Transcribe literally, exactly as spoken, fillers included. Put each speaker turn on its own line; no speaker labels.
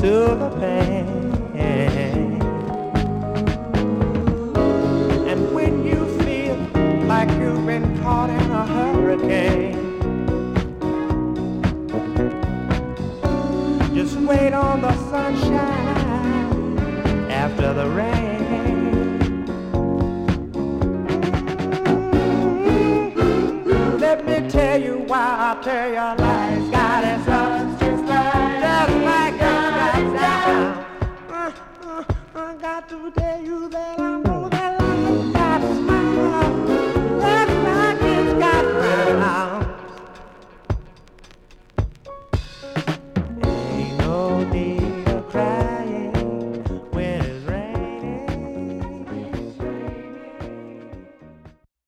to the pain. And when you feel like you've been caught in a hurricane, just wait on the sunshine after the rain. Let me tell you why I tell you lies. God is us just like, just like God down. Uh, uh, I got to tell you that I know that life got a smile, just like it's got round. Ain't no need